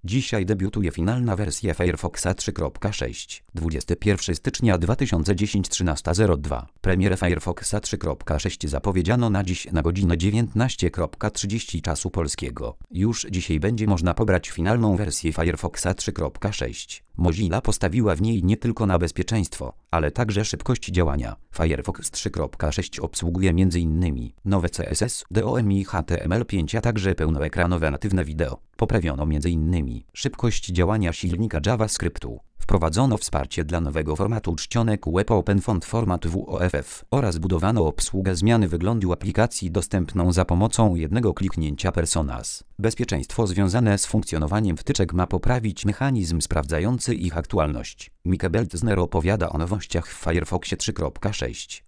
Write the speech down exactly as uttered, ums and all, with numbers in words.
Dzisiaj debiutuje finalna wersja Firefoxa trzy kropka sześć. dwudziestego pierwszego stycznia dwa tysiące dziesiątego trzynasta zero dwa. Premierę Firefoxa trzy kropka sześć zapowiedziano na dziś na godzinę dziewiętnastą trzydzieści czasu polskiego. Już dzisiaj będzie można pobrać finalną wersję Firefoxa trzy kropka sześć. Mozilla postawiła w niej nie tylko na bezpieczeństwo, ale także szybkość działania. Firefox trzy kropka sześć obsługuje między innymi nowe C S S, D O M i H T M L pięć, a także pełnoekranowe natywne wideo. Poprawiono między innymi szybkość działania silnika JavaScriptu. Wprowadzono wsparcie dla nowego formatu czcionek Web Open Font Format W O F F oraz budowano obsługę zmiany wyglądu aplikacji dostępną za pomocą jednego kliknięcia Personas. Bezpieczeństwo związane z funkcjonowaniem wtyczek ma poprawić mechanizm sprawdzający ich aktualność. Mike Beltzner opowiada o nowościach w Firefoxie trzy kropka sześć.